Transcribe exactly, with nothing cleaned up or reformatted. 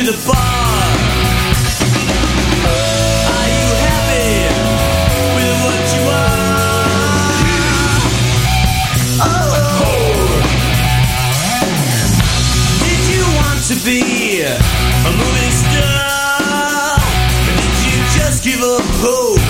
the bar. Are you happy with what you are? Oh, did you want to be a movie star? Or did you just give up hope